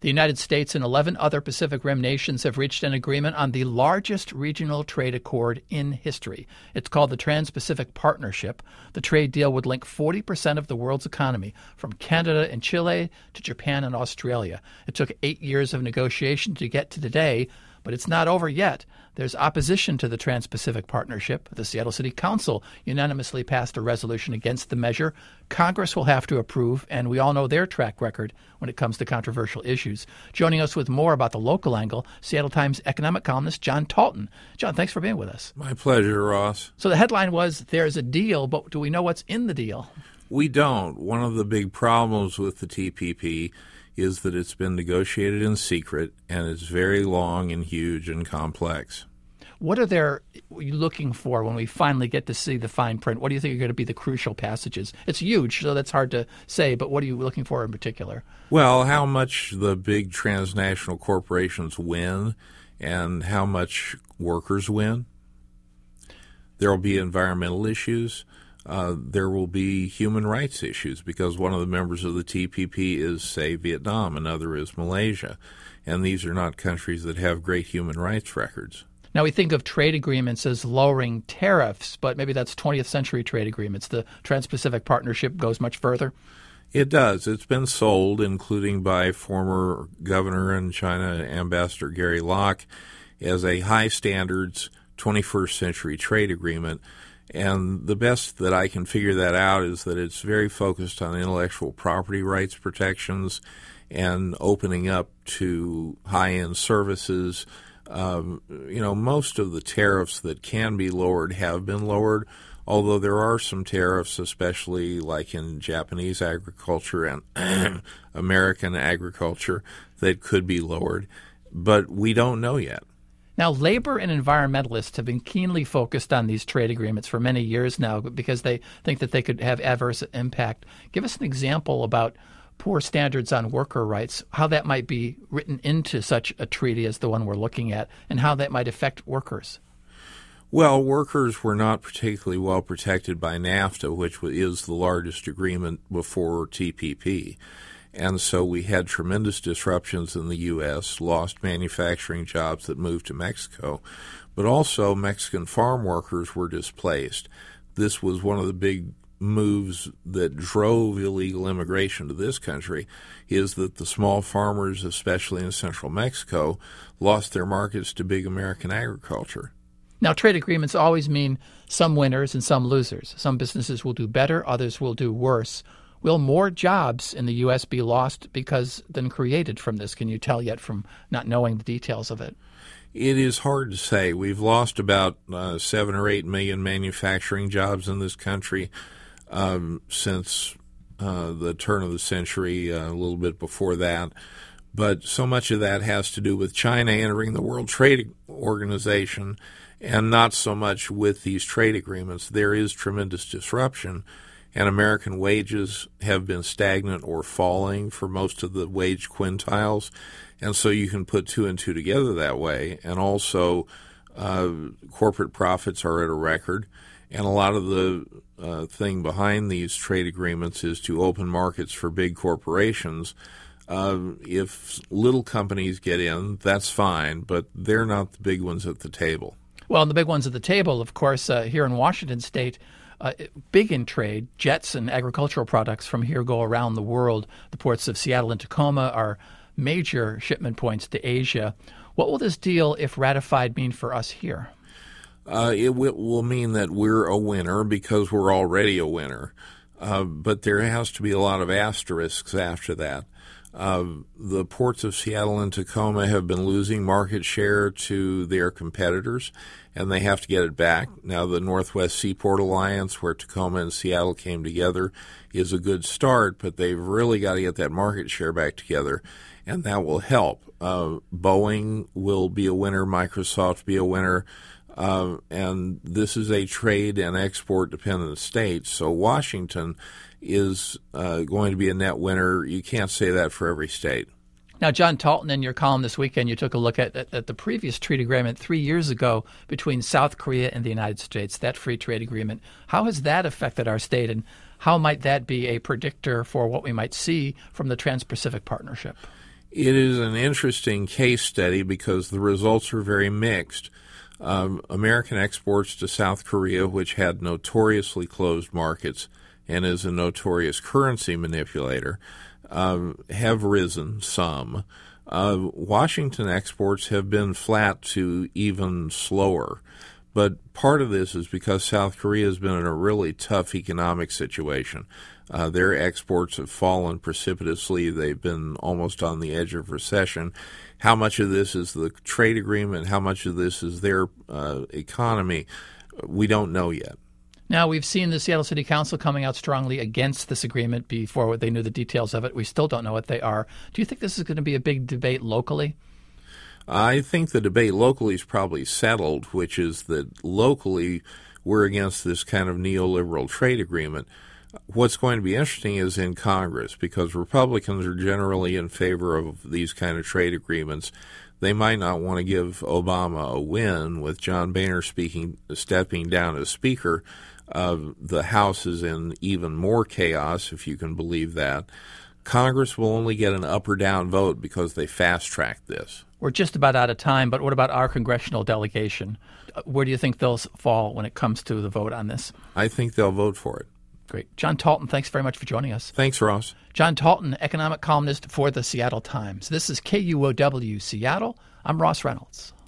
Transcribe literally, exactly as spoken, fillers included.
The United States and eleven other Pacific Rim nations have reached an agreement on the largest regional trade accord in history. It's called the Trans-Pacific Partnership. The trade deal would link forty percent of the world's economy, from Canada and Chile to Japan and Australia. It took eight years of negotiation to get to today, but it's not over yet. There's opposition to the Trans-Pacific Partnership. The Seattle City Council unanimously passed a resolution against the measure. Congress will have to approve, and we all know their track record when it comes to controversial issues. Joining us with more about the local angle, Seattle Times economic columnist John Talton. John, thanks for being with us. My pleasure, Ross. So the headline was, there's a deal, but do we know what's in the deal? We don't. One of the big problems with the T P P is that it's been negotiated in secret, and it's very long and huge and complex. What are there you looking for when we finally get to see the fine print? What do you think are going to be the crucial passages? It's huge, so that's hard to say, but what are you looking for in particular? Well, how much the big transnational corporations win and how much workers win. There will be environmental issues. Uh, there will be human rights issues because one of the members of the T P P is, say, Vietnam, another is Malaysia, and these are not countries that have great human rights records. Now, we think of trade agreements as lowering tariffs, but maybe that's twentieth century trade agreements. The Trans-Pacific Partnership goes much further. It does. It's been sold, including by former governor and China Ambassador Gary Locke, as a high standards twenty-first century trade agreement. And the best that I can figure that out is that it's very focused on intellectual property rights protections and opening up to high-end services. Um, you know, most of the tariffs that can be lowered have been lowered, although there are some tariffs, especially like in Japanese agriculture and American agriculture, that could be lowered. But we don't know yet. Now, labor and environmentalists have been keenly focused on these trade agreements for many years now because they think that they could have adverse impact. Give us an example about poor standards on worker rights, how that might be written into such a treaty as the one we're looking at, and how that might affect workers. Well, workers were not particularly well protected by NAFTA, which is the largest agreement before T P P. And so we had tremendous disruptions in the U S, lost manufacturing jobs that moved to Mexico, but also Mexican farm workers were displaced. This was one of the big moves that drove illegal immigration to this country, is that the small farmers, especially in central Mexico, lost their markets to big American agriculture. Now, trade agreements always mean some winners and some losers. Some businesses will do better, others will do worse. Will more jobs in the U S be lost because than created from this? Can you tell yet from not knowing the details of it? It is hard to say. We've lost about uh, seven or eight million manufacturing jobs in this country um, since uh, the turn of the century, uh, a little bit before that. But so much of that has to do with China entering the World Trade Organization and not so much with these trade agreements. There is tremendous disruption, and American wages have been stagnant or falling for most of the wage quintiles. And so you can put two and two together that way. And also uh, corporate profits are at a record. And a lot of the uh, thing behind these trade agreements is to open markets for big corporations. Uh, if little companies get in, that's fine, but they're not the big ones at the table. Well, and the big ones at the table, of course, uh, here in Washington State, uh, big in trade, jets and agricultural products from here go around the world. The ports of Seattle and Tacoma are major shipment points to Asia. What will this deal, if ratified, mean for us here? Uh, it will, will mean that we're a winner because we're already a winner. Uh, but there has to be a lot of asterisks after that. Uh, the ports of Seattle and Tacoma have been losing market share to their competitors, and they have to get it back. Now, the Northwest Seaport Alliance, where Tacoma and Seattle came together, is a good start, but they've really got to get that market share back together, and that will help. Uh, Boeing will be a winner, Microsoft be a winner, uh, and this is a trade and export-dependent state, so Washington is uh, going to be a net winner. You can't say that for every state. Now, John Talton, in your column this weekend, you took a look at, at, at the previous trade agreement three years ago between South Korea and the United States, that free trade agreement. How has that affected our state, and how might that be a predictor for what we might see from the Trans-Pacific Partnership? It is an interesting case study because the results are very mixed. Um, American exports to South Korea, which had notoriously closed markets and is a notorious currency manipulator, uh, have risen some. Uh, Washington exports have been flat to even slower. But part of this is because South Korea has been in a really tough economic situation. Uh, their exports have fallen precipitously. They've been almost on the edge of recession. How much of this is the trade agreement? How much of this is their uh, economy? We don't know yet. Now, we've seen the Seattle City Council coming out strongly against this agreement before they knew the details of it. We still don't know what they are. Do you think this is going to be a big debate locally? I think the debate locally is probably settled, which is that locally we're against this kind of neoliberal trade agreement. What's going to be interesting is in Congress, because Republicans are generally in favor of these kind of trade agreements. They might not want to give Obama a win with John Boehner speaking, stepping down as Speaker. Uh, the House is in even more chaos, if you can believe that. Congress will only get an up or down vote because they fast-tracked this. We're just about out of time, but what about our congressional delegation? Where do you think they'll fall when it comes to the vote on this? I think they'll vote for it. Great. John Talton, thanks very much for joining us. Thanks, Ross. John Talton, economic columnist for the Seattle Times. This is K U O W Seattle. I'm Ross Reynolds.